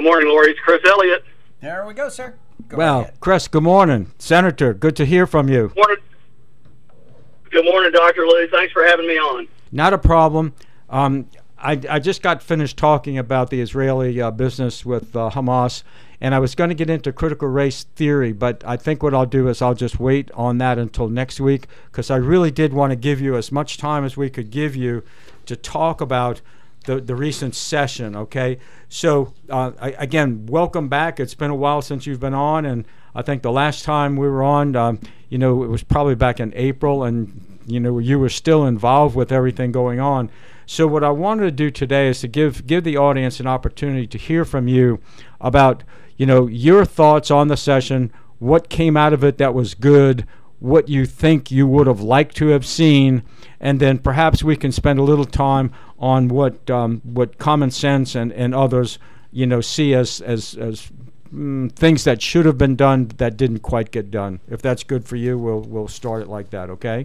morning, Lori. It's Chris Elliott. There we go, sir. Go Well, ahead. Chris, good morning. Senator, good to hear from you. Good morning, Dr. Lou. Thanks for having me on. Not a problem. I just got finished talking about the Israeli business with Hamas, and I was going to get into critical race theory, but I think what I'll do is I'll just wait on that until next week, because I really did want to give you as much time as we could give you to talk about the recent session, okay? So, again, welcome back. It's been a while since you've been on, and I think the last time we were on, it was probably back in April, and, you were still involved with everything going on. So what I wanted to do today is to give the audience an opportunity to hear from you about, your thoughts on the session, what came out of it that was good, what you think you would have liked to have seen, and then perhaps we can spend a little time on what Common Sense and others, see as things that should have been done that didn't quite get done. If that's good for you, we'll start it like that, okay?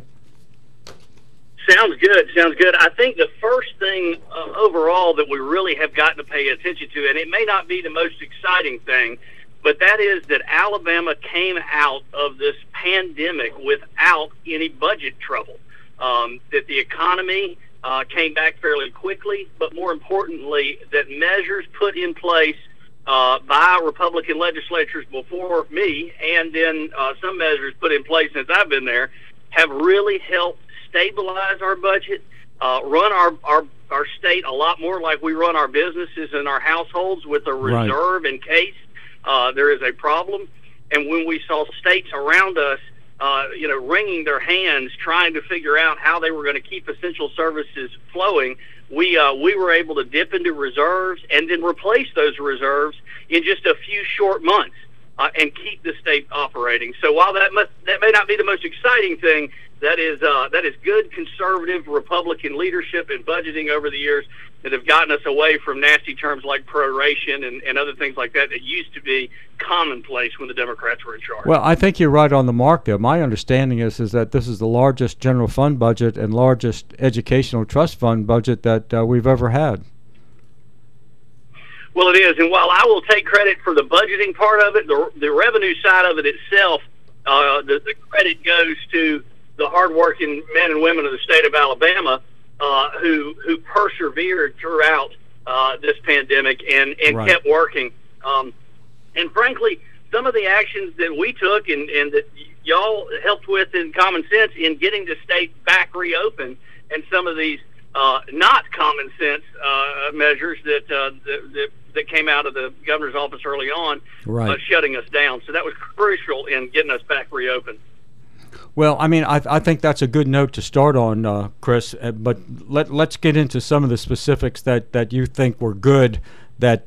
Sounds good. I think the first thing overall that we really have gotten to pay attention to, and it may not be the most exciting thing, but that is that Alabama came out of this pandemic without any budget trouble. That the economy came back fairly quickly, but more importantly, that measures put in place by Republican legislatures before me, and then some measures put in place since I've been there, have really helped stabilize our budget, run our state a lot more like we run our businesses and our households, with a reserve in case there is a problem. And when we saw states around us, wringing their hands trying to figure out how they were going to keep essential services flowing, we were able to dip into reserves and then replace those reserves in just a few short months and keep the state operating. So while that may not be the most exciting thing, that is good conservative Republican leadership and budgeting over the years that have gotten us away from nasty terms like proration and other things like that used to be commonplace when the Democrats were in charge. Well, I think you're right on the mark there. My understanding is that this is the largest general fund budget and largest educational trust fund budget that we've ever had. Well, it is, and while I will take credit for the budgeting part of it, the revenue side of it itself, the credit goes to the hardworking men and women of the state of Alabama who persevered throughout this pandemic and right. kept working. And frankly, some of the actions that we took and that y'all helped with in Common Sense in getting the state back reopened, and some of these not common sense measures that came out of the governor's office early on, right. Shutting us down. So that was crucial in getting us back reopened. Well, I mean, I think that's a good note to start on, Chris. But let's get into some of the specifics that you think were good that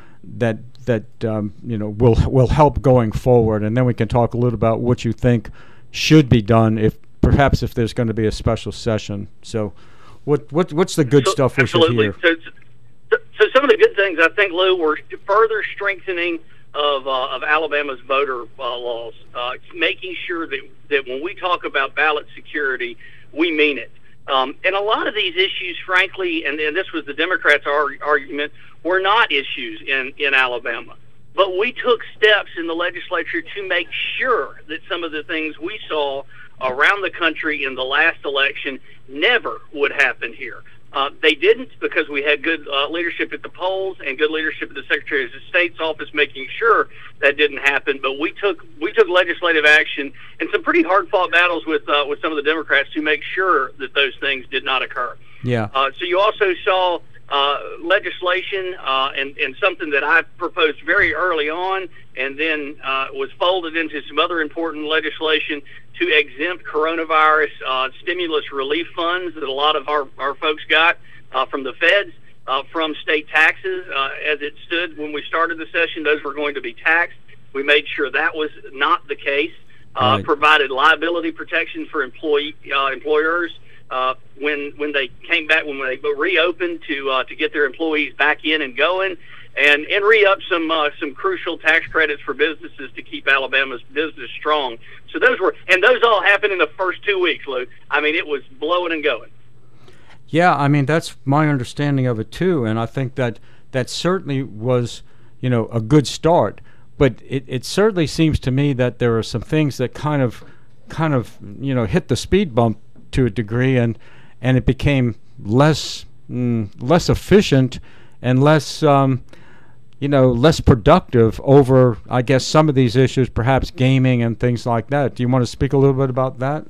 will help going forward, and then we can talk a little about what you think should be done if there's going to be a special session. So, what's the good stuff we absolutely. should hear? So some of the good things, I think, Lou, were further strengthening of Alabama's voter laws, making sure that when we talk about ballot security, we mean it. And a lot of these issues, frankly, and this was the Democrats' argument, were not issues in Alabama. But we took steps in the legislature to make sure that some of the things we saw around the country in the last election never would happen here. They didn't, because we had good leadership at the polls and good leadership at the Secretary of State's office making sure that didn't happen. But we took legislative action and some pretty hard-fought battles with some of the Democrats to make sure that those things did not occur. Yeah. So you also saw legislation and something that I proposed very early on, and then was folded into some other important legislation to exempt coronavirus stimulus relief funds that a lot of our folks got from the feds, from state taxes. As it stood when we started the session, those were going to be taxed. We made sure that was not the case. Right. Provided liability protection for employers when they came back, when they reopened to get their employees back in and going, and re-up some crucial tax credits for businesses to keep Alabama's business strong. So those all happened in the first 2 weeks, Lou. I mean, it was blowing and going. Yeah, I mean, that's my understanding of it too, and I think that certainly was a good start. But it certainly seems to me that there are some things that kind of hit the speed bump to a degree, and it became less efficient and less less productive over, I guess, some of these issues, perhaps gaming and things like that. Do you want to speak a little bit about that?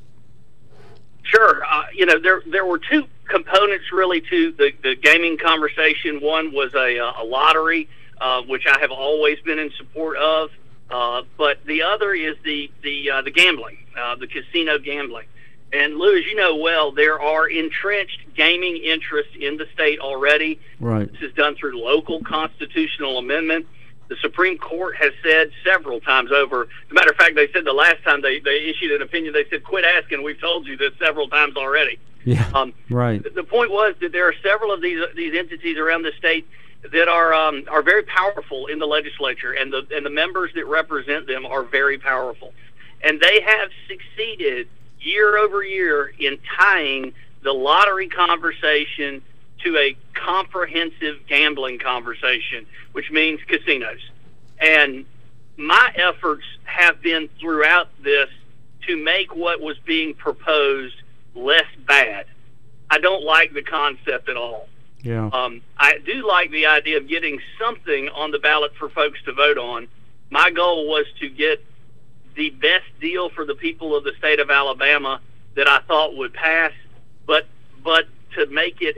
Sure. There were two components really to the gaming conversation. One was a lottery, which I have always been in support of, but the other is the gambling, the casino gambling. And Lou, as you know well, there are entrenched gaming interests in the state already. Right. This is done through local constitutional amendment. The Supreme Court has said several times over. As a matter of fact, they said the last time they issued an opinion, they said, "Quit asking. We've told you this several times already." Yeah. Right. The point was that there are several of these entities around the state that are very powerful in the legislature, and the members that represent them are very powerful, and they have succeeded year over year in tying the lottery conversation to a comprehensive gambling conversation, which means casinos. And my efforts have been throughout this to make what was being proposed less bad. I don't like the concept at all. Yeah. I do like the idea of getting something on the ballot for folks to vote on. My goal was to get the best deal for the people of the state of Alabama that I thought would pass, but to make it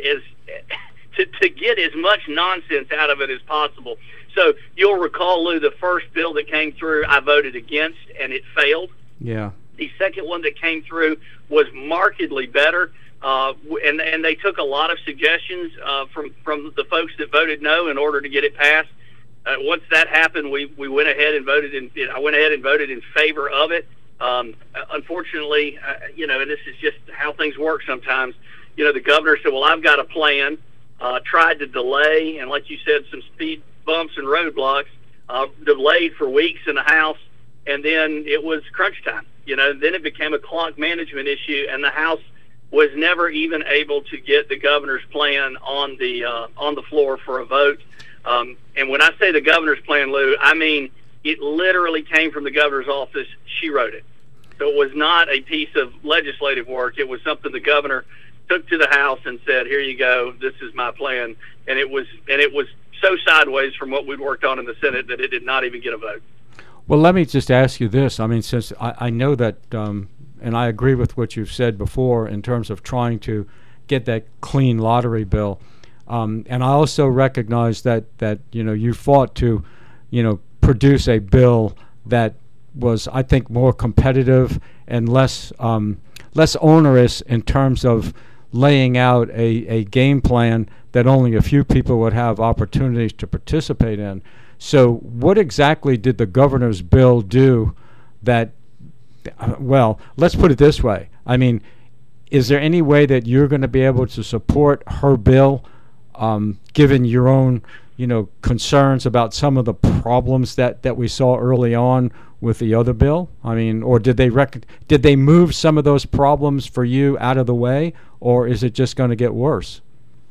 to get as much nonsense out of it as possible. So you'll recall, Lou, the first bill that came through, I voted against, and it failed. Yeah. The second one that came through was markedly better, and they took a lot of suggestions from the folks that voted no in order to get it passed. Once that happened, we went ahead and voted I went ahead and voted in favor of it. Unfortunately, and this is just how things work sometimes. The governor said, "Well, I've got a plan." Tried to delay, and like you said, some speed bumps and roadblocks. Delayed for weeks in the House, and then it was crunch time. Then it became a clock management issue, and the House was never even able to get the governor's plan on the floor for a vote. And when I say the governor's plan, Lou, I mean it literally came from the governor's office. She wrote it. So it was not a piece of legislative work. It was something the governor took to the House and said, "Here you go. This is my plan." And it was so sideways from what we'd worked on in the Senate that it did not even get a vote. Well, let me just ask you this. I mean, since I know that, and I agree with what you've said before in terms of trying to get that clean lottery bill. And I also recognize that you fought to, produce a bill that was, I think, more competitive and less onerous in terms of laying out a game plan that only a few people would have opportunities to participate in. So what exactly did the governor's bill do that, well, let's put it this way. I mean, is there any way that you're going to be able to support her bill, given your own, concerns about some of the problems that we saw early on with the other bill? I mean, or did they move some of those problems for you out of the way, or is it just going to get worse?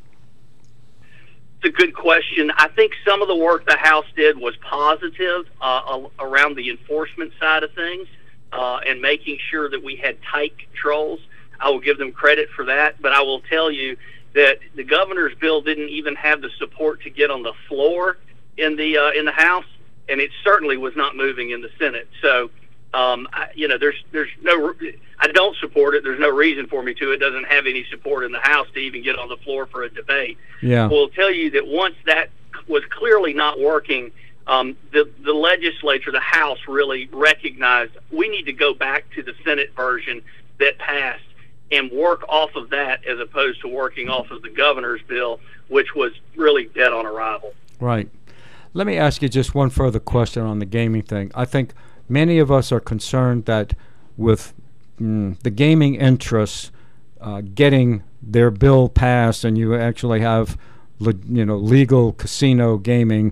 It's a good question. I think some of the work the House did was positive around the enforcement side of things and making sure that we had tight controls. I will give them credit for that, but I will tell you that the governor's bill didn't even have the support to get on the floor in the House, and it certainly was not moving in the Senate. So, there's no. I don't support it. There's no reason for me to. It doesn't have any support in the House to even get on the floor for a debate. Yeah. We'll tell you that once that was clearly not working, the legislature, the House, really recognized we need to go back to the Senate version that passed and work off of that as opposed to working off of the governor's bill, which was really dead on arrival. Right. Let me ask you just one further question on the gaming thing. I think many of us are concerned that with the gaming interests getting their bill passed, and you actually have legal casino gaming,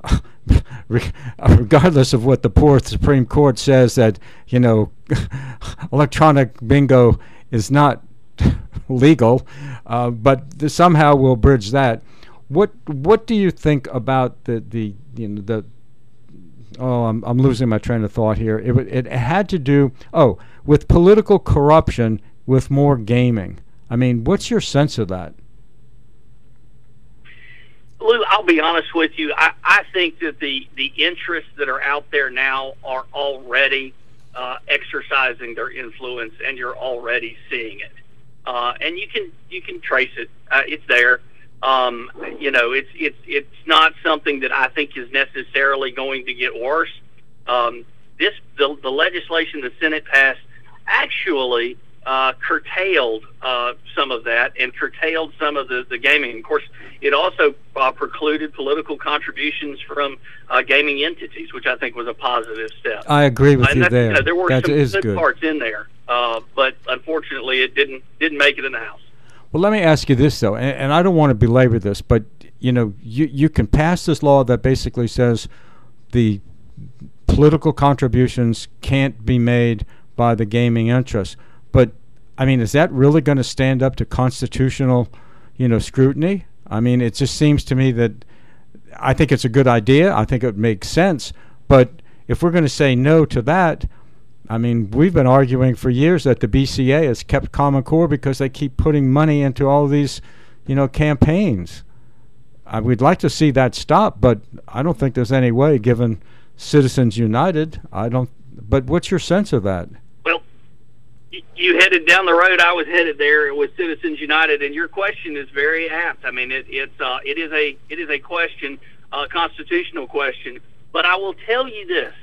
regardless of what the poor Supreme Court says, that electronic bingo is not legal, but somehow we'll bridge that. What do you think about the oh, I'm losing my train of thought here. It had to do with political corruption with more gaming. I mean, what's your sense of that? Lou, I'll be honest with you. I think that the interests that are out there now are already exercising their influence, and you're already seeing it. And you can trace it. It's there. It's not something that I think is necessarily going to get worse. The legislation the Senate passed actually curtailed some of that and curtailed some of the gaming. Of course, it also precluded political contributions from gaming entities, which I think was a positive step. I agree with you there. There were that some good parts in there, but unfortunately, it didn't make it in the House. Well, let me ask you this, though, and I don't want to belabor this, but, you can pass this law that basically says the political contributions can't be made by the gaming interests. But, I mean, is that really going to stand up to constitutional, scrutiny? I mean, it just seems to me that I think it's a good idea. I think it makes sense. But if we're going to say no to that, I mean, we've been arguing for years that the BCA has kept Common Core because they keep putting money into all these, campaigns. We'd like to see that stop, but I don't think there's any way, given Citizens United. But what's your sense of that? Well, you headed down the road I was headed there with Citizens United, and your question is very apt. I mean, it is a question, a constitutional question. But I will tell you this.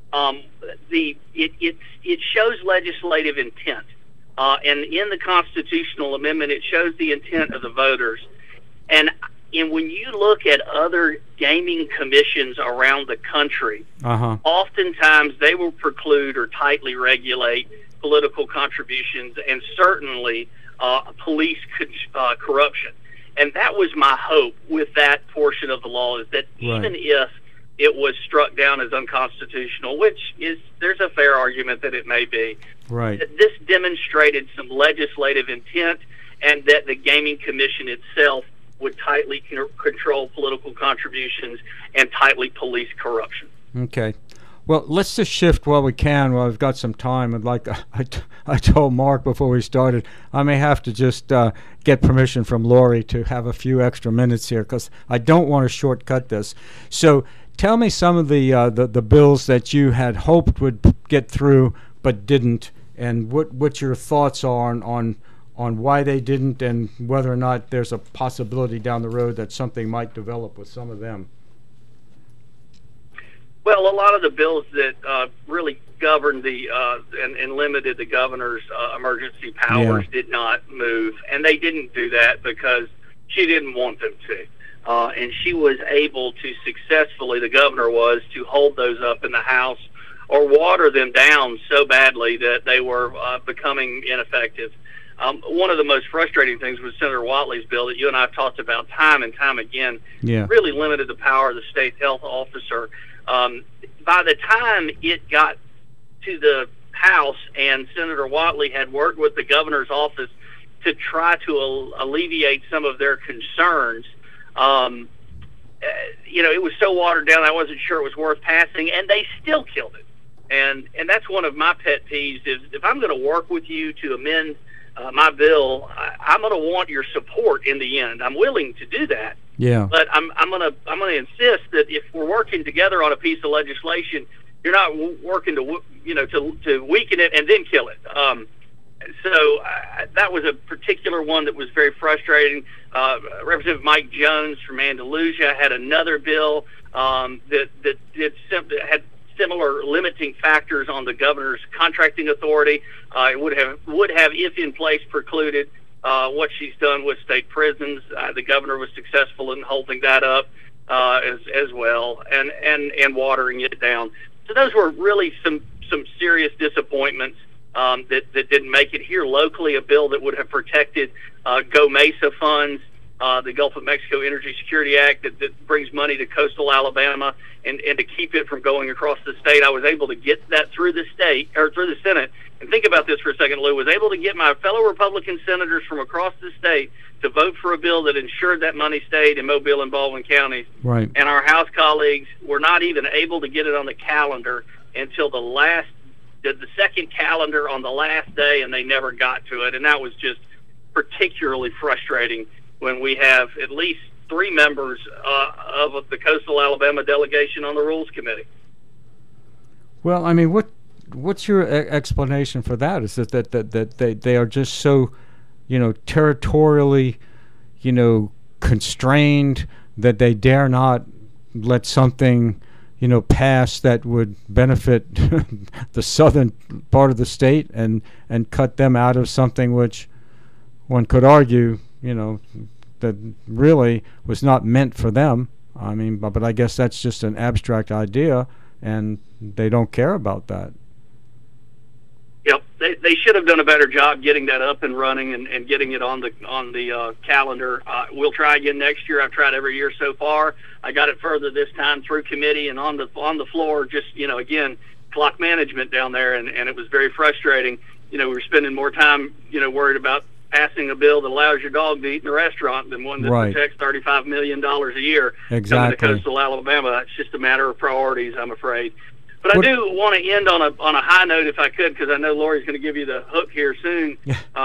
It shows legislative intent, and in the constitutional amendment, it shows the intent of the voters. And when you look at other gaming commissions around the country, oftentimes they will preclude or tightly regulate political contributions and certainly police corruption. And that was my hope with that portion of the law, is that even if it was struck down as unconstitutional, which there's a fair argument that it may be. Right. This demonstrated some legislative intent, and that the Gaming Commission itself would tightly control political contributions and tightly police corruption. Okay. Well, let's just shift while we can, while we've got some time. And like I told Mark before we started, I may have to just get permission from Lori to have a few extra minutes here, because I don't want to shortcut this. So tell me some of the bills that you had hoped would get through but didn't, and what your thoughts are on why they didn't, and whether or not there's a possibility down the road that something might develop with some of them. Well, a lot of the bills that really governed and limited the governor's emergency powers did not move, and they didn't do that because she didn't want them to. And she was able to successfully, the governor was, to hold those up in the House or water them down so badly that they were becoming ineffective. One of the most frustrating things was Senator Whatley's bill that you and I have talked about time and time again. Really limited the power of the state health officer. By the time it got to the House and Senator Whatley had worked with the governor's office to try to alleviate some of their concerns, it was so watered down I wasn't sure it was worth passing, and they still killed it. And that's one of my pet peeves, is if I'm going to work with you to amend my bill, I'm going to want your support in the end. I'm willing to do that. Yeah. But I'm going to insist that if we're working together on a piece of legislation, you're not working to weaken it and then kill it. So that was a particular one that was very frustrating. Representative Mike Jones from Andalusia had another bill that had similar limiting factors on the governor's contracting authority. It would have, if in place, precluded what she's done with state prisons. The governor was successful in holding that up as well, and watering it down. So those were really some serious disappointments that didn't make it here locally. A bill that would have protected Go Mesa funds the Gulf of Mexico Energy Security Act that brings money to coastal Alabama and to keep it from going across the state. I was able to get that through the state or through the Senate. And think about this for a second, Lou. Was able to get my fellow Republican senators from across the state to vote for a bill that ensured that money stayed in Mobile and Baldwin counties. Right. And our House colleagues were not even able to get it on the calendar until the second calendar on the last day, and they never got to it. And that was just particularly frustrating when we have at least 3 members of the Coastal Alabama delegation on the Rules Committee. Well, I mean, what's your explanation for that? Is that they are just so, territorially, constrained that they dare not let something, pass that would benefit the southern part of the state and cut them out of something which one could argue, that really was not meant for them. I mean, but I guess that's just an abstract idea, and they don't care about that. Yep, they should have done a better job getting that up and running and getting it on the calendar. We'll try again next year. I've tried every year so far. I got it further this time through committee and on the floor. Just again, clock management down there, and it was very frustrating. We were spending more time worried about passing a bill that allows your dog to eat in a restaurant than one that protects $35 million a year coming to coastal Alabama. It's just a matter of priorities, I'm afraid. But I do want to end on a high note, if I could, because I know Lori's going to give you the hook here soon.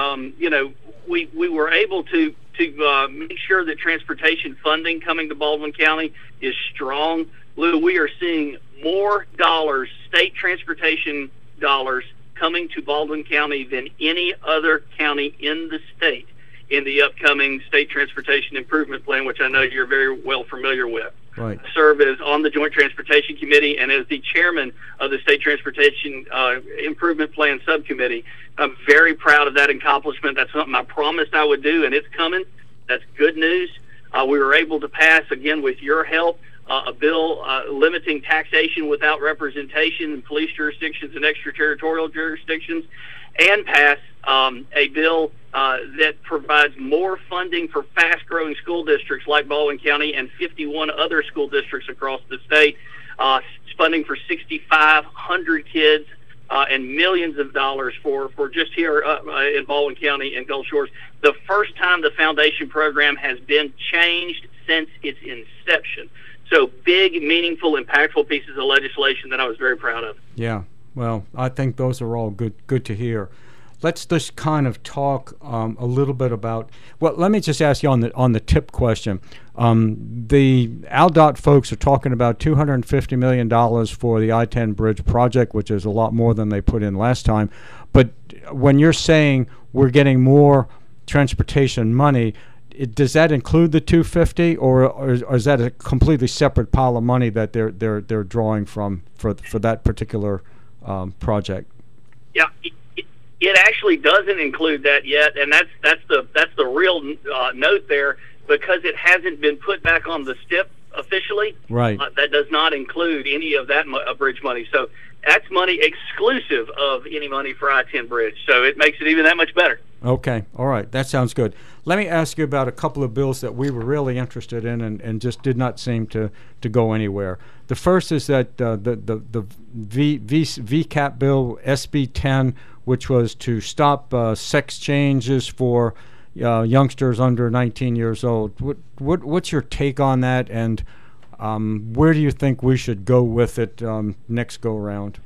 We were able to make sure that transportation funding coming to Baldwin County is strong. Lou, we are seeing more dollars, state transportation dollars, coming to Baldwin County than any other county in the state in the upcoming State Transportation Improvement Plan, which I know you're very well familiar with. Right. I serve as on the Joint Transportation Committee and as the chairman of the State Transportation Improvement Plan Subcommittee. I'm very proud of that accomplishment. That's something I promised I would do, and it's coming. That's good news. We were able to pass, again, with your help, a bill limiting taxation without representation in police jurisdictions and extraterritorial jurisdictions, and pass a bill that provides more funding for fast-growing school districts like Baldwin County and 51 other school districts across the state, funding for 6,500 kids and millions of dollars for just here in Baldwin County and Gulf Shores. The first time the foundation program has been changed since its inception. So big, meaningful, impactful pieces of legislation that I was very proud of. Yeah, well, I think those are all good to hear. Let's just kind of talk a little bit about. Well, let me just ask you on the tip question. The AlDOT folks are talking about $250 million for the I-10 bridge project, which is a lot more than they put in last time. But when you're saying we're getting more transportation money, does that include the 250, or is that a completely separate pile of money that they're drawing from for that particular project? Yeah, it actually doesn't include that yet, and that's the real note there, because it hasn't been put back on the STIP officially. Right. That does not include any of that bridge money. So that's money exclusive of any money for I-10 bridge. So it makes it even that much better. Okay. All right. That sounds good. Let me ask you about a couple of bills that we were really interested in and just did not seem to go anywhere. The first is that the VCAP bill, SB 10, which was to stop sex changes for youngsters under 19 years old. What's your take on that, and where do you think we should go with it next go around?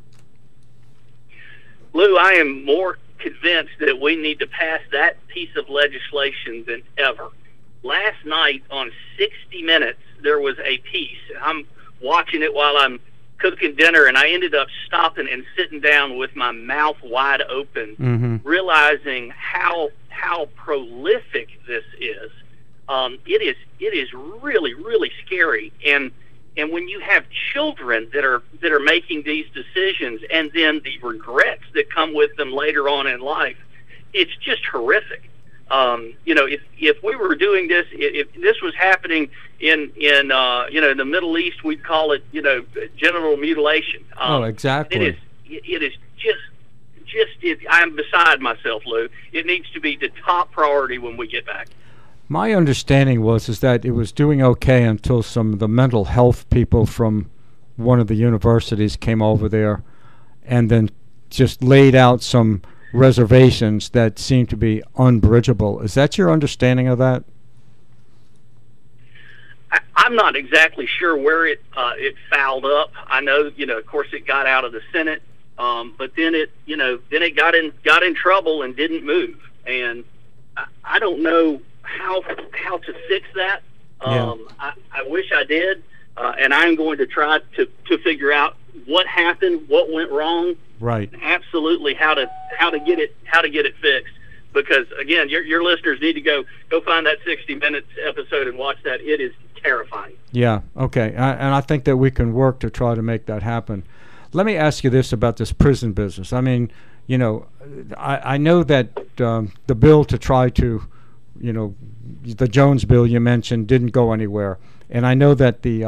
Lou, I am more convinced that we need to pass that piece of legislation than ever. Last night on 60 Minutes, there was a piece. I'm watching it while I'm cooking dinner, and I ended up stopping and sitting down with my mouth wide open, realizing how prolific this is. It is really, really scary. And when you have children that are making these decisions, and then the regrets that come with them later on in life, it's just horrific. If we were doing this, if this was happening in the Middle East, we'd call it genital mutilation. Exactly. It is just I'm beside myself, Lou. It needs to be the top priority when we get back. My understanding is that it was doing okay until some of the mental health people from one of the universities came over there and then just laid out some reservations that seemed to be unbridgeable. Is that your understanding of that? I'm not exactly sure where it fouled up. I know, of course, it got out of the Senate, but then it got in trouble and didn't move. And I don't know how to fix that. I wish I did, and I'm going to try to figure out what happened, what went wrong, right? Absolutely, how to get it fixed. Because again, your listeners need to go find that 60 Minutes episode and watch that. It is terrifying. Yeah. Okay. And I think that we can work to try to make that happen. Let me ask you this about this prison business. I mean, I know that the bill to try to, the Jones bill you mentioned didn't go anywhere, and I know that the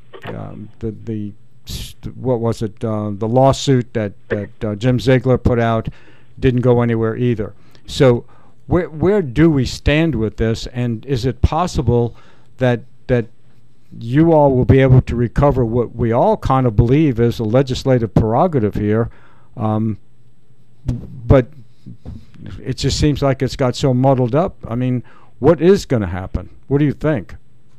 what was it? The lawsuit that Jim Ziegler put out didn't go anywhere either. So where do we stand with this? And is it possible that you all will be able to recover what we all kind of believe is a legislative prerogative here, but it just seems like it's got so muddled up. I mean, what is going to happen? What do you think?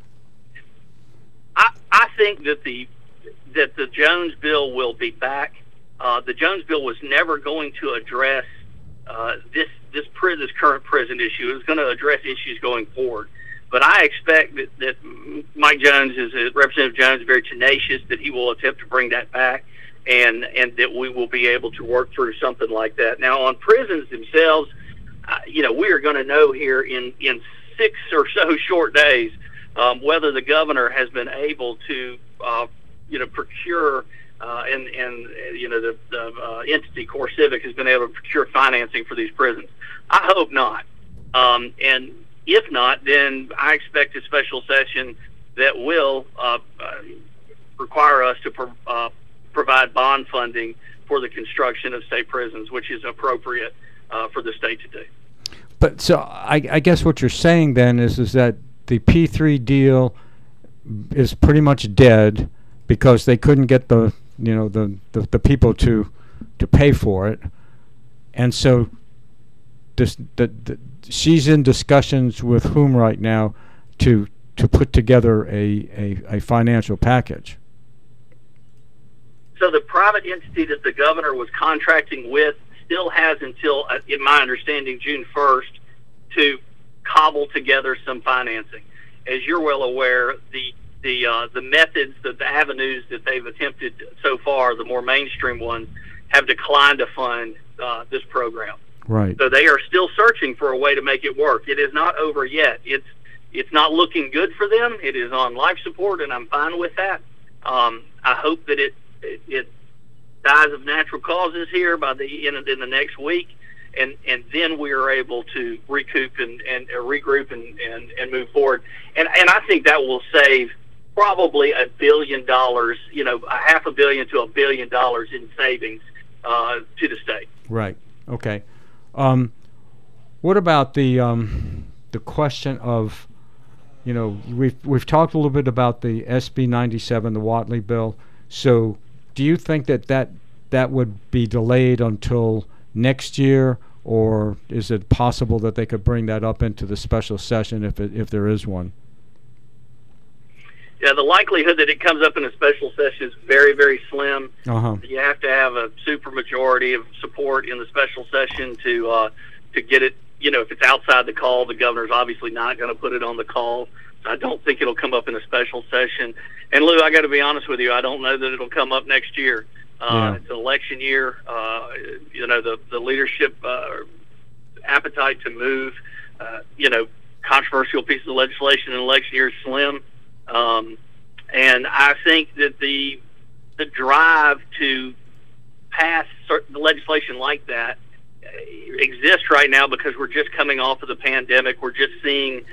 I think that the Jones bill will be back. The Jones bill was never going to address this current prison issue. It was going to address issues going forward. But I expect that Mike Jones, Representative Jones, is very tenacious, that he will attempt to bring that back, and that we will be able to work through something like that. Now, on prisons themselves, we are going to know here in 6 or so short days whether the governor has been able to, procure and the entity CoreCivic has been able to procure financing for these prisons. I hope not. And if not, then I expect a special session that will require us to provide bond funding for the construction of state prisons, which is appropriate for the state to do. But so I guess what you're saying then is that the P3 deal is pretty much dead because they couldn't get the people to pay for it, and so she's in discussions with whom right now to put together a financial package. So the private entity that the governor was contracting with still has until, in my understanding, June 1st to cobble together some financing. As you're well aware, the methods, the avenues that they've attempted so far, the more mainstream ones, have declined to fund this program. Right. So they are still searching for a way to make it work. It is not over yet. It's not looking good for them. It is on life support, and I'm fine with that. I hope that it dies of natural causes here by in the next week, and then we are able to recoup and regroup and move forward. And I think that will save probably $1 billion, $500 million to $1 billion in savings to the state. Right. Okay. What about the question of, we've talked a little bit about the SB 97, the Whatley bill. So, do you think that would be delayed until next year, or is it possible that they could bring that up into the special session if there is one? Yeah, the likelihood that it comes up in a special session is very, very slim. Uh-huh. You have to have a supermajority of support in the special session to get it. If it's outside the call, the governor's obviously not going to put it on the call. So I don't think it'll come up in a special session. And Lou, I got to be honest with you, I don't know that it'll come up next year. It's an election year. The leadership appetite to move, controversial pieces of legislation in an election year is slim. And I think that the drive to pass the legislation like that exists right now because we're just coming off of the pandemic. We're just seeing,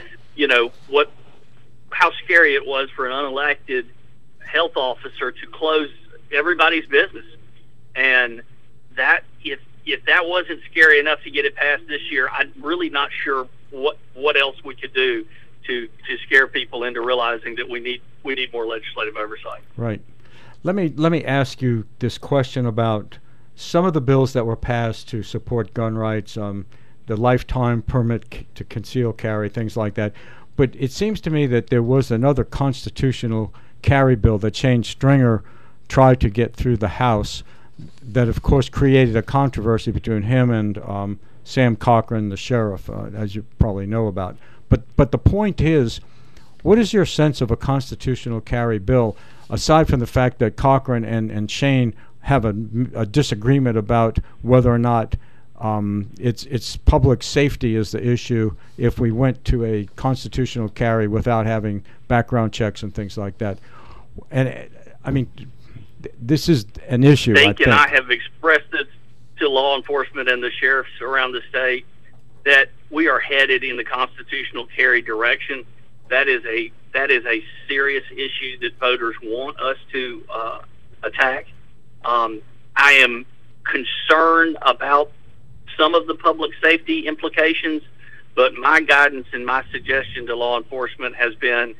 how scary it was for an unelected health officer to close everybody's business. And that if that wasn't scary enough to get it passed this year, I'm really not sure what else we could do to scare people into realizing that we need more legislative oversight. Right. Let me ask you this question about some of the bills that were passed to support gun rights, the lifetime permit to conceal carry, things like that. But it seems to me that there was another constitutional carry bill that Shane Stringer tried to get through the House that, of course, created a controversy between him and Sam Cochran, the sheriff, as you probably know about. But the point is, what is your sense of a constitutional carry bill, aside from the fact that Cochran and Shane have a disagreement about whether or not it's public safety is the issue if we went to a constitutional carry without having background checks and things like that? And I mean, this is an issue. I think. And I have expressed it to law enforcement and the sheriffs around the state that we are headed in the constitutional carry direction. That is a serious issue that voters want us to attack. I am concerned about some of the public safety implications, but my guidance and my suggestion to law enforcement has been,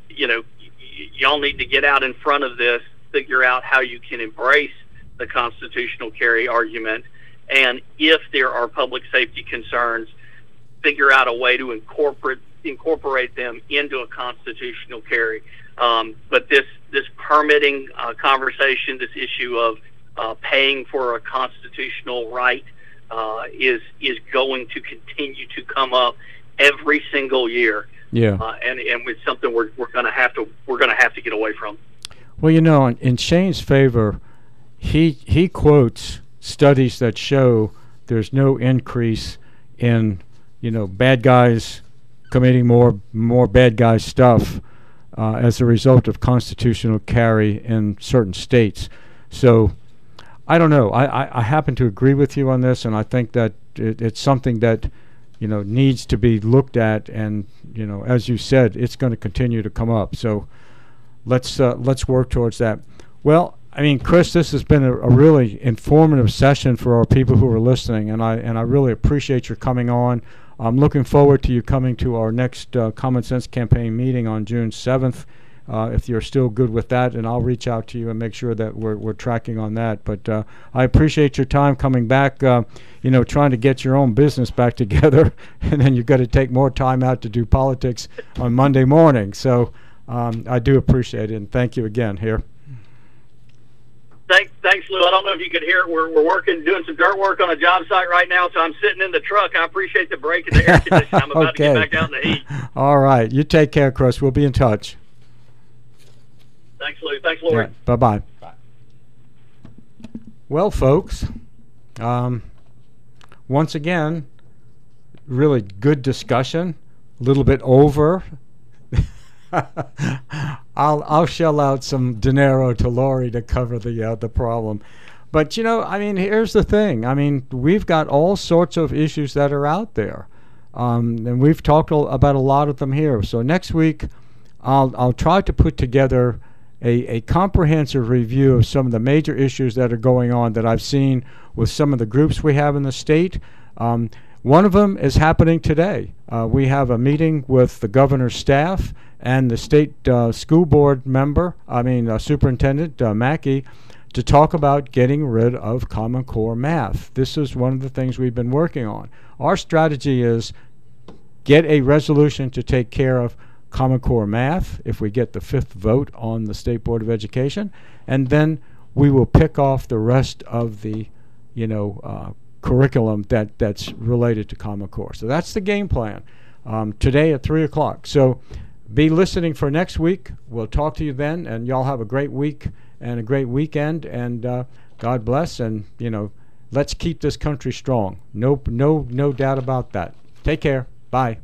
y'all need to get out in front of this, figure out how you can embrace the constitutional carry argument, and if there are public safety concerns, figure out a way to incorporate them into a constitutional carry. But this permitting conversation, this issue of paying for a constitutional right, is going to continue to come up every single year. Yeah, and it's something we're going to have to get away from. Well, in Shane's favor, he quotes studies that show there's no increase in bad guys committing more bad guy stuff as a result of constitutional carry in certain states. So I don't know. I happen to agree with you on this, and I think that it's something that needs to be looked at, and as you said, it's going to continue to come up. So let's work towards that. Well, I mean, Chris, this has been a really informative session for our people who are listening, and I really appreciate your coming on. I'm looking forward to you coming to our next Common Sense Campaign meeting on June 7th, if you're still good with that, and I'll reach out to you and make sure that we're tracking on that. But I appreciate your time coming back, trying to get your own business back together, and then you've got to take more time out to do politics on Monday morning. So I do appreciate it, and thank you again here. Thanks, Lou. I don't know if you could hear it. We're doing some dirt work on a job site right now, so I'm sitting in the truck. I appreciate the break in the air conditioning. I'm about to get back out in the heat. All right. You take care, Chris. We'll be in touch. Thanks, Lou. Thanks, Lori. Yeah, bye-bye. Bye. Well, folks, once again, really good discussion. A little bit over. I'll shell out some dinero to Lori to cover the problem. But here's the thing. We've got all sorts of issues that are out there, and we've talked about a lot of them here. So next week, I'll try to put together a comprehensive review of some of the major issues that are going on that I've seen with some of the groups we have in the state. One of them is happening today. We have a meeting with the governor's staff and the state school board superintendent Mackey, to talk about getting rid of Common Core math. This is one of the things we've been working on. Our strategy is get a resolution to take care of Common Core math if we get the 5th vote on the State Board of Education, and then we will pick off the rest of the curriculum that's related to Common Core. So that's the game plan today at 3 o'clock. So be listening for next week. We'll talk to you then, and y'all have a great week and a great weekend, and God bless, and let's keep this country strong. No doubt about that. Take care. Bye.